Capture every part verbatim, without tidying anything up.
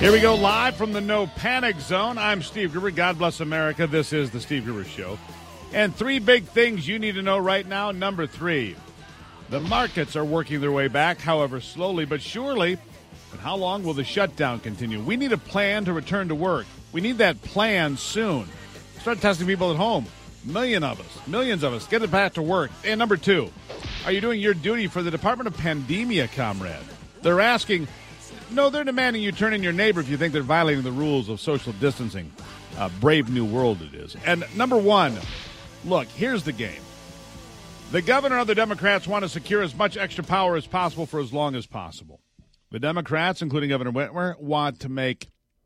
Here we go live from the No Panic Zone. I'm Steve Gruber. God bless America. This is the Steve Gruber Show. And three big things you need to know right now. Number three, the markets are working their way back, however slowly but surely. And how long will the shutdown continue? We need a plan to return to work. We need that plan soon. Start testing people at home. Million of us, millions of us, get it back to work. And number two, are you doing your duty for the Department of Pandemia, comrade? They're asking... No, they're demanding you turn in your neighbor if you think they're violating the rules of social distancing. Uh, brave new world it is. And number one, look, here's the game. The governor and the Democrats want to secure as much extra power as possible for as long as possible. The Democrats, including Governor Whitmer, want to make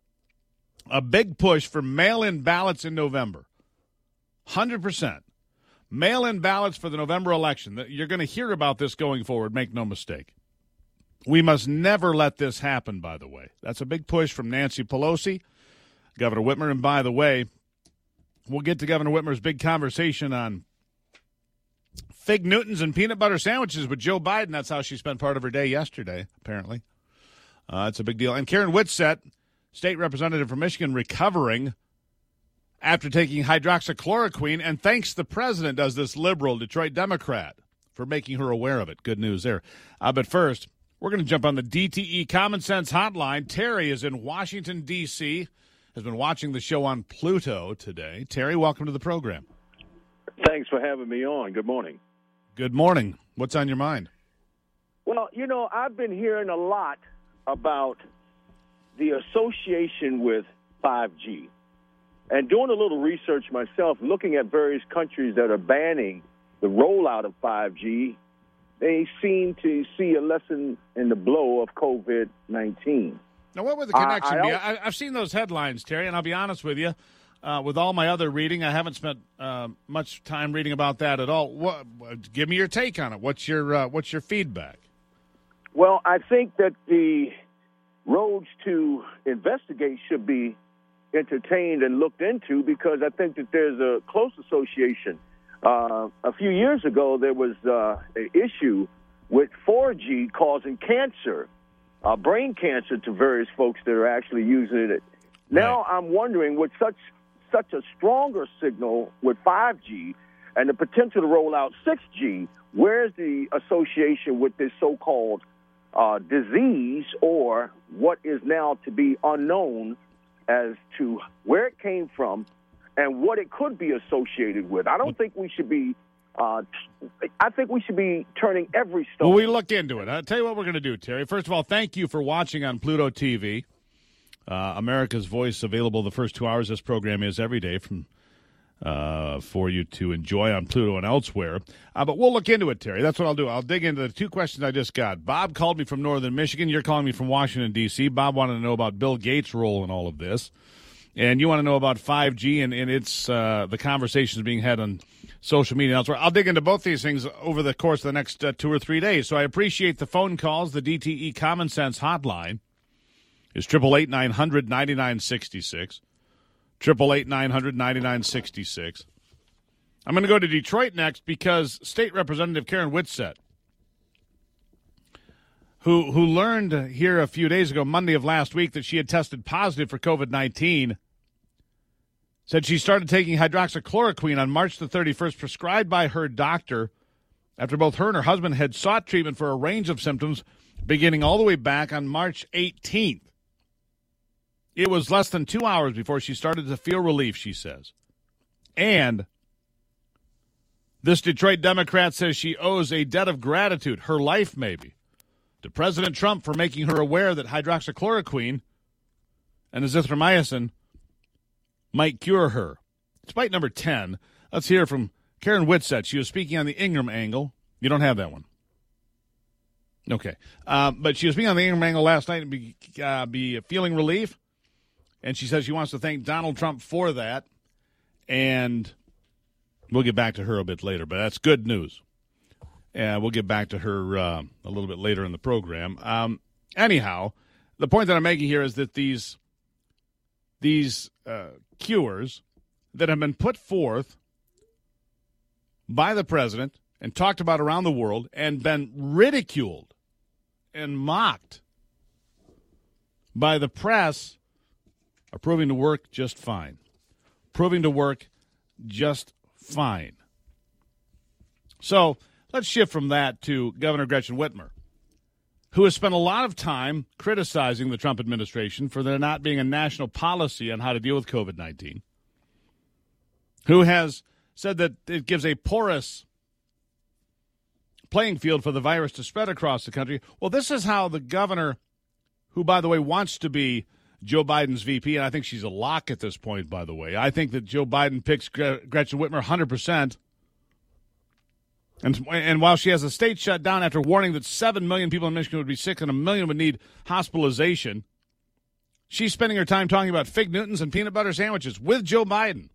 a big push for mail-in ballots in November. one hundred percent. Mail-in ballots for the November election. You're going to hear about this going forward, make no mistake. We must never let this happen, by the way. That's a big push from Nancy Pelosi, Governor Whitmer. And by the way, we'll get to Governor Whitmer's big conversation on Fig Newtons and peanut butter sandwiches with Joe Biden. That's how she spent part of her day yesterday, apparently. Uh, it's a big deal. And Karen Whitsett, state representative from Michigan, recovering after taking hydroxychloroquine. And thanks the president, does this liberal Detroit Democrat, for making her aware of it. Good news there. Uh, but first... We're going to jump on the D T E Common Sense Hotline. Terry is in Washington, D C, has been watching the show on Pluto today. Terry, welcome to the program. Thanks for having me on. Good morning. Good morning. What's on your mind? Well, you know, I've been hearing a lot about the association with five G. And doing a little research myself, looking at various countries that are banning the rollout of five G, they seem to see a lesson in the blow of covid nineteen. Now, what would the connection I, I be? I, I've seen those headlines, Terry, and I'll be honest with you. Uh, with all my other reading, I haven't spent uh, much time reading about that at all. What, give me your take on it. What's your uh, what's your feedback? Well, I think that the roads to investigate should be entertained and looked into, because I think that there's a close association. Uh, a few years ago, there was uh, an issue with four G causing cancer, uh, brain cancer, to various folks that are actually using it. Now right. I'm wondering, with such such a stronger signal with five G and the potential to roll out six G, where's the association with this so-called uh, disease, or what is now to be unknown as to where it came from and what it could be associated with? I don't think we should be uh, – I think we should be turning every stone. Well, we look into it. I'll tell you what we're going to do, Terry. First of all, thank you for watching on Pluto T V. Uh, America's Voice, available the first two hours. This program is every day from uh, for you to enjoy on Pluto and elsewhere. Uh, but we'll look into it, Terry. That's what I'll do. I'll dig into the two questions I just got. Bob called me from northern Michigan. You're calling me from Washington, D C. Bob wanted to know about Bill Gates' role in all of this. And you want to know about five G and, and its uh, the conversations being had on social media and elsewhere. I'll dig into both these things over the course of the next uh, two or three days. So I appreciate the phone calls. The D T E Common Sense Hotline is eight eight eight, nine hundred, ninety-nine sixty-six. eight eight eight, nine hundred, ninety-nine sixty-six. I'm going to go to Detroit next because State Representative Karen Whitsett, who who learned here a few days ago, Monday of last week, that she had tested positive for covid nineteen, said she started taking hydroxychloroquine on March the thirty-first, prescribed by her doctor, after both her and her husband had sought treatment for a range of symptoms beginning all the way back on March eighteenth. It was less than two hours before she started to feel relief, she says. And this Detroit Democrat says she owes a debt of gratitude, her life maybe, to President Trump for making her aware that hydroxychloroquine and azithromycin might cure her. It's bite number ten. Let's hear from Karen Whitsett. She was speaking on the Ingram angle. You don't have that one. Okay. Uh, but she was speaking on the Ingram angle last night and be, uh, be feeling relief. And she says she wants to thank Donald Trump for that. And we'll get back to her a bit later. But that's good news. And we'll get back to her uh, a little bit later in the program. Um, anyhow, the point that I'm making here is that these these uh, cures that have been put forth by the president and talked about around the world and been ridiculed and mocked by the press are proving to work just fine. Proving to work just fine. So let's shift from that to Governor Gretchen Whitmer, who has spent a lot of time criticizing the Trump administration for there not being a national policy on how to deal with covid nineteen, who has said that it gives a porous playing field for the virus to spread across the country. Well, this is how the governor, who, by the way, wants to be Joe Biden's V P, and I think she's a lock at this point, by the way. I think that Joe Biden picks Gretchen Whitmer one hundred percent. And, and while she has the state shut down after warning that seven million people in Michigan would be sick and a million would need hospitalization, she's spending her time talking about Fig Newtons and peanut butter sandwiches with Joe Biden.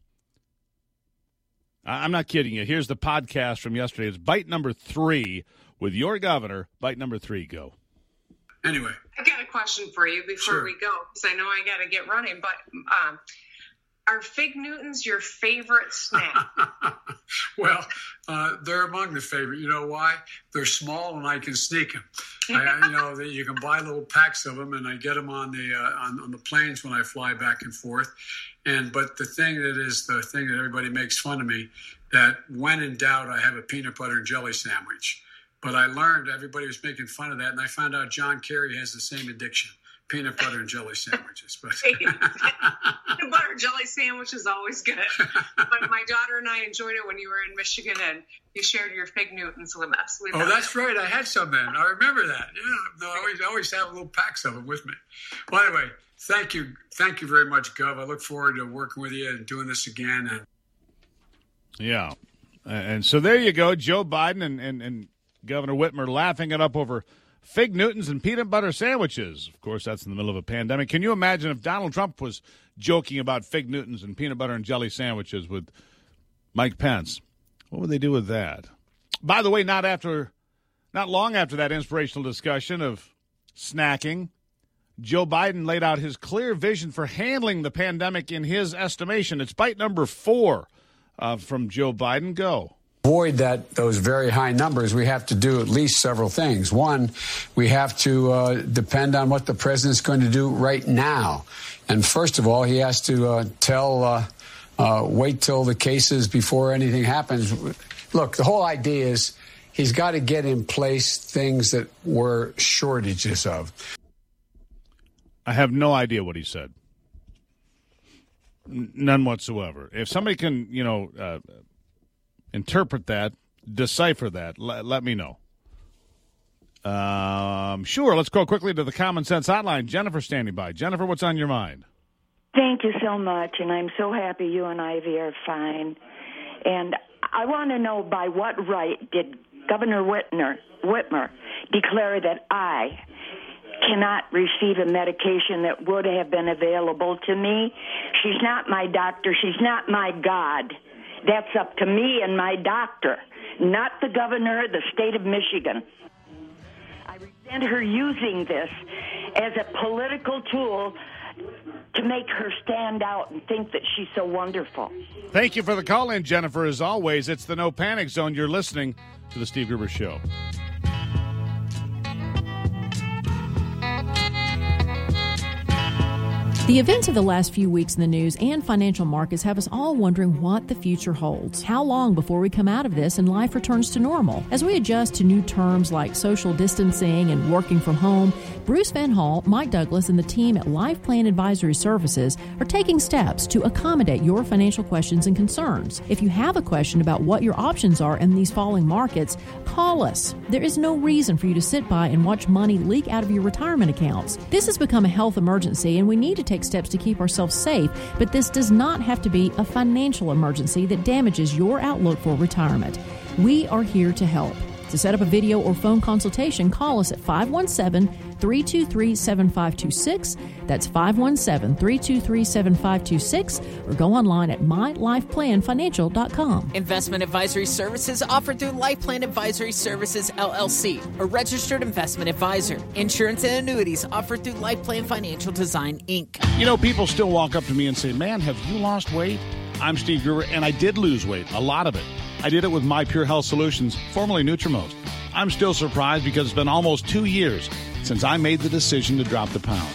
I'm not kidding you. Here's the podcast from yesterday. It's bite number three with your governor. Bite number three, go. Anyway. I've got a question for you before Sure. we go, because I know I got to get running, but um, are Fig Newtons your favorite snack? Well, uh, they're among the favorite. You know why? They're small and I can sneak them. I, you know, you can buy little packs of them, and I get them on the uh, on, on the planes when I fly back and forth. And but the thing that is the thing that everybody makes fun of me, that when in doubt, I have a peanut butter and jelly sandwich. But I learned everybody was making fun of that, and I found out John Kerry has the same addiction. Peanut butter and jelly sandwiches. But Peanut butter jelly sandwich is always good. But my daughter and I enjoyed it when you were in Michigan and you shared your Fig Newtons with us. We oh, that's right. I had some then. I remember that. Yeah, no, I always, I always have little packs of them with me. Well, anyway, thank you. Thank you very much, Gov. I look forward to working with you and doing this again. And Yeah. And so there you go. Joe Biden and, and, and Governor Whitmer laughing it up over Fig Newtons and peanut butter sandwiches. Of course, that's in the middle of a pandemic. Can you imagine if Donald Trump was joking about Fig Newtons and peanut butter and jelly sandwiches with Mike Pence? What would they do with that? By the way, not after, not long after that inspirational discussion of snacking, Joe Biden laid out his clear vision for handling the pandemic in his estimation. It's bite number four uh, from Joe Biden. Go. Avoid that those very high numbers, we have to do at least several things. One, we have to uh, depend on what the president's going to do right now. And first of all, he has to uh, tell, uh, uh, wait till the cases before anything happens. Look, the whole idea is he's got to get in place things that were shortages of. I have no idea what he said. N- none whatsoever. If somebody can, you know, uh, interpret that, decipher that, L- let me know. Um, sure, let's go quickly to the Common Sense Hotline. Jennifer standing by. Jennifer, what's on your mind? Thank you so much, and I'm so happy you and Ivy are fine. And I want to know, by what right did Governor Whitmer, Whitmer declare that I cannot receive a medication that would have been available to me? She's not my doctor. She's not my God. That's up to me and my doctor, not the governor of the state of Michigan. I resent her using this as a political tool to make her stand out and think that she's so wonderful. Thank you for the call in, Jennifer. As always, it's the No Panic Zone. You're listening to the Steve Gruber Show. The events of the last few weeks in the news and financial markets have us all wondering what the future holds. How long before we come out of this and life returns to normal? As we adjust to new terms like social distancing and working from home, Bruce Van Hall, Mike Douglas, and the team at Life Plan Advisory Services are taking steps to accommodate your financial questions and concerns. If you have a question about what your options are in these falling markets, call us. There is no reason for you to sit by and watch money leak out of your retirement accounts. This has become a health emergency, and we need to take steps to keep ourselves safe, but this does not have to be a financial emergency that damages your outlook for retirement. We are here to help. To set up a video or phone consultation, call us at five one seven, three two three, seven five two six. That's five one seven, three two three, seven five two six, or go online at my life plan financial dot com. Investment advisory services offered through Life Plan Advisory Services, L L C, a registered investment advisor. Insurance and annuities offered through Life Plan Financial Design, Incorporated. You know, people still walk up to me and say, man, have you lost weight? I'm Steve Gruber, and I did lose weight, a lot of it. I did it with My Pure Health Solutions, formerly Nutrimost. I'm still surprised because it's been almost two years since I made the decision to drop the pounds.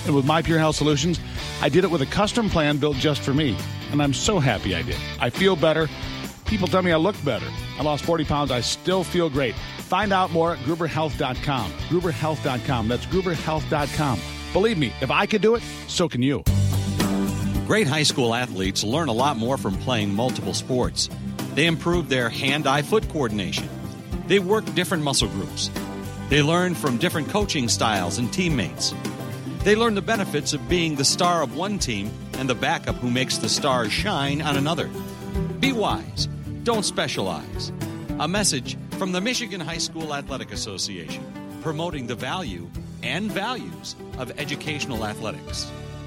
And with My Pure Health Solutions, I did it with a custom plan built just for me. And I'm so happy I did. I feel better. People tell me I look better. I lost forty pounds. I still feel great. Find out more at Gruber Health dot com. Gruber Health dot com. That's Gruber Health dot com. Believe me, if I could do it, so can you. Great high school athletes learn a lot more from playing multiple sports. They improve their hand-eye foot coordination. They work different muscle groups. They learn from different coaching styles and teammates. They learn the benefits of being the star of one team and the backup who makes the stars shine on another. Be wise. Don't specialize. A message from the Michigan High School Athletic Association, promoting the value and values of educational athletics.